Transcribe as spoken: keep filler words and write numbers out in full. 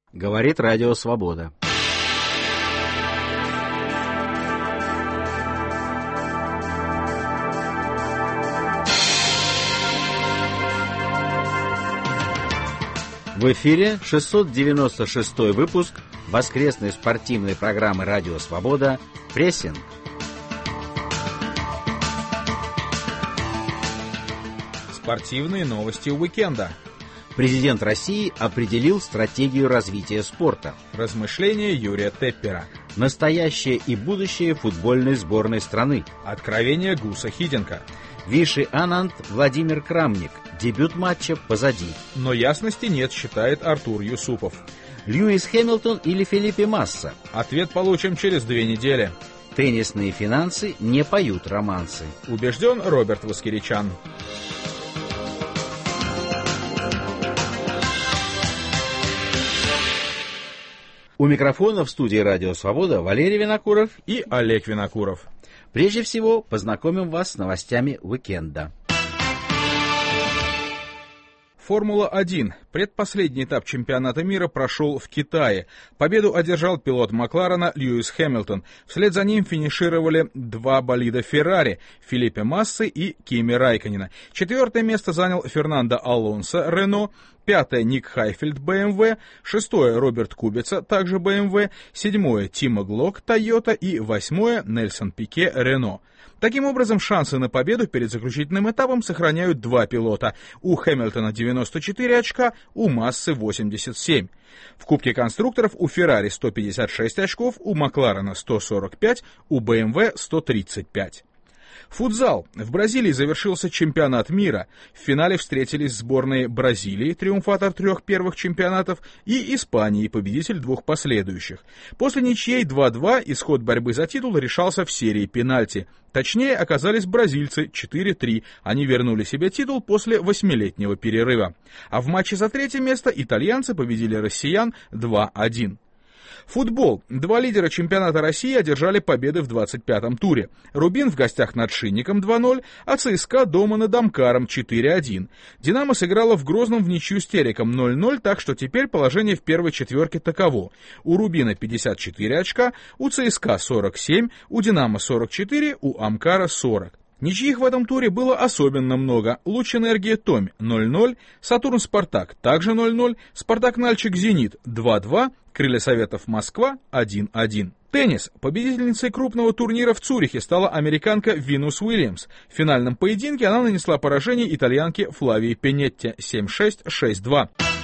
Говорит Радио Свобода. В эфире шестьсот девяносто шестой выпуск воскресной спортивной программы «Радио Свобода» «Прессинг». Спортивные новости уикенда. Президент России определил стратегию развития спорта. Размышления Юрия Теппера. Настоящее и будущее футбольной сборной страны. Откровение Гуса Хиденко. Виши Ананд Владимир Крамник. Дебют матча позади. Но ясности нет, считает Артур Юсупов. Льюис Хэмилтон или Фелипе Масса? Ответ получим через две недели. Теннисные финансы не поют романсы. Убежден Роберт Воскеричан. У микрофона в студии «Радио Свобода» Валерий Винокуров и Олег Винокуров. Прежде всего, познакомим вас с новостями уикенда. Формула-один. Предпоследний этап чемпионата мира прошел в Китае. Победу одержал пилот Макларена Льюис Хэмилтон. Вслед за ним финишировали два болида Феррари – Фелипе Массы и Кими Райконена. Четвертое место занял Фернандо Алонсо Рено. Пятое – Ник Хайфельд бэ эм вэ. Шестое – Роберт Кубица, также бэ эм вэ. Седьмое – Тимо Глок Тойота. И восьмое – Нельсон Пике Рено. Таким образом, шансы на победу перед заключительным этапом сохраняют два пилота. У Хэмилтона девяносто четыре очка, у Массы восемьдесят семь. В Кубке конструкторов у Феррари сто пятьдесят шесть очков, у Макларена сто сорок пять, у бэ эм вэ сто тридцать пять. Футзал. В Бразилии завершился чемпионат мира. В финале встретились сборные Бразилии, триумфатор трех первых чемпионатов, и Испании, победитель двух последующих. После ничьей два-два исход борьбы за титул решался в серии пенальти. Точнее, оказались бразильцы четыре три. Они вернули себе титул после восьмилетнего перерыва. А в матче за третье место итальянцы победили россиян два один. Футбол. Два лидера чемпионата России одержали победы в двадцать пятом туре. Рубин в гостях над Шинником два ноль, а ЦСКА дома над Амкаром четыре один. Динамо сыграла в Грозном в ничью с Тереком ноль ноль, так что теперь положение в первой четверке таково. У Рубина пятьдесят четыре очка, у ЦСКА сорок семь, у Динамо сорок четыре, у Амкара сорок. Ничьих в этом туре было особенно много. Луч-Энергия Томь ноль ноль, Сатурн-Спартак также ноль ноль, Спартак-Нальчик Зенит два два, Крылья Советов Москва один один. Теннис. Победительницей крупного турнира в Цюрихе стала американка Винус Уильямс. В финальном поединке она нанесла поражение итальянке Флавии Пенетте семь шесть, шесть два.